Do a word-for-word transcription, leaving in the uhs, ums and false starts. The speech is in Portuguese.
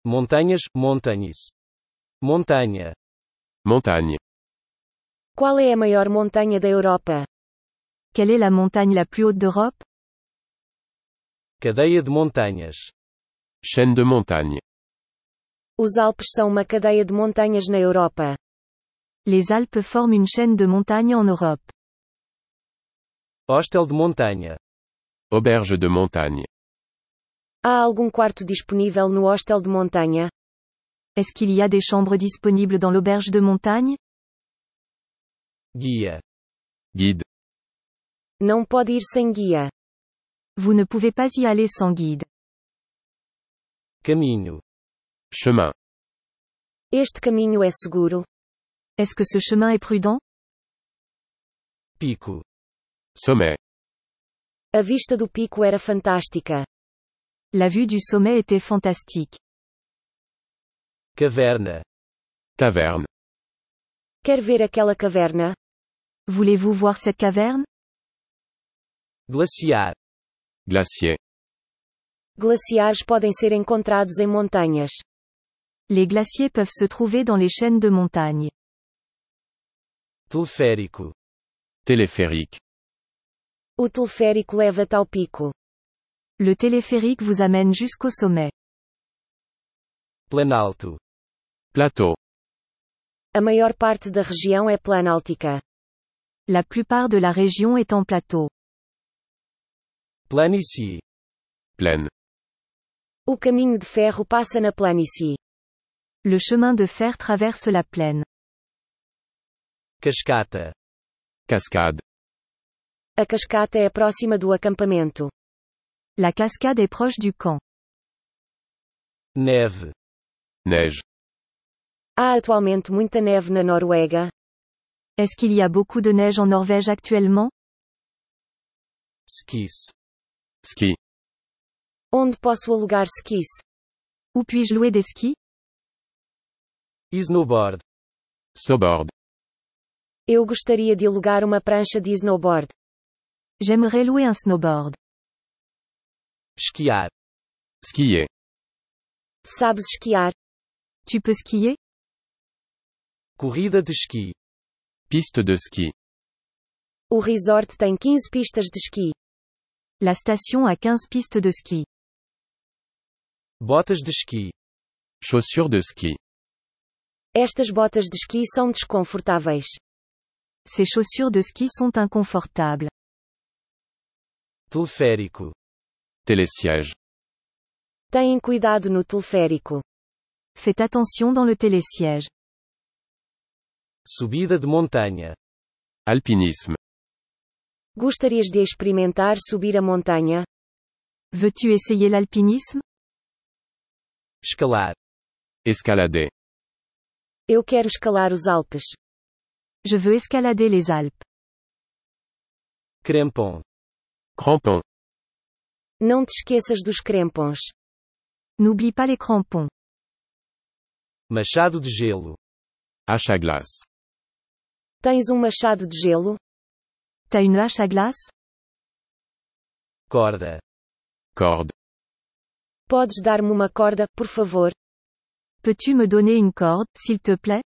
Montanhas, montanhas. Montanha. Montagne. Qual é a maior montanha da Europa? Quelle est la montagne la plus haute d'Europe? Cadeia de montanhas. Chaîne de montagne. Os Alpes são uma cadeia de montanhas na Europa. Les Alpes forment une chaîne de montagnes en Europe. Hostel de montanha. Auberge de montagne. Há algum quarto disponível no hostel de montanha? Est-ce qu'il y a des chambres disponibles dans l'auberge de montagne? Guia. Guide. Não pode ir sem guia. Vous ne pouvez pas y aller sans guide. Caminho. Chemin. Este caminho é seguro? Est-ce que ce chemin est prudent? Pico. Sommet. A vista do pico era fantástica. La vue du sommet était fantastique. Caverna. Taverne. Quer ver aquela caverna? Voulez-vous voir cette caverne? Glaciar. Glacier. Glaciares podem ser encontrados em montanhas. Les glaciers peuvent se trouver dans les chaînes de montagne. Teleférico. Téléphérique. O teleférico leva-te ao pico. Le téléphérique vous amène jusqu'au sommet. Planalto. Plateau. A maior parte da região é planáltica. La plupart de la région est en plateau. Planície. Plaine. O caminho de ferro passa na planície. Le chemin de fer traverse la plaine. Cascata. Cascade. A cascata é próxima do acampamento. La cascade est proche du camp. Neve. Neige. Há atualmente muita neve na Noruega? Est-ce qu'il y a beaucoup de neige en Norvège actuellement? Skis. Ski. Onde posso alugar skis? Où puis-je louer des skis? Snowboard. Snowboard. Eu gostaria de alugar uma prancha de snowboard. J'aimerais louer un snowboard. Esquiar. Skier. Sabes esquiar? Tu peux skier? Corrida de esqui. Piste de ski. O resort tem quinze pistas de esqui. La station a quinze pistes de ski. Botas de esqui. Chaussures de ski. Estas botas de esqui são desconfortáveis. Ces chaussures de ski sont inconfortables. Teleférico. Télésiège. Tenham cuidado no teleférico. Faites attention dans le télésiège. Subida de montanha. Alpinisme. Gostarias de experimentar subir a montanha? Veux-tu essayer l'alpinisme? Escalar. Escalader. Eu quero escalar os Alpes. Je veux escalader les Alpes. Crampon. Crampon. Não te esqueças dos crampons. N'oublie pas les crampons. Machado de gelo. Hache à glace. Tens um machado de gelo? T'as une hache à glace? Corda. Corde. Podes dar-me uma corda, por favor? Peux-tu me donner une corde, s'il te plaît?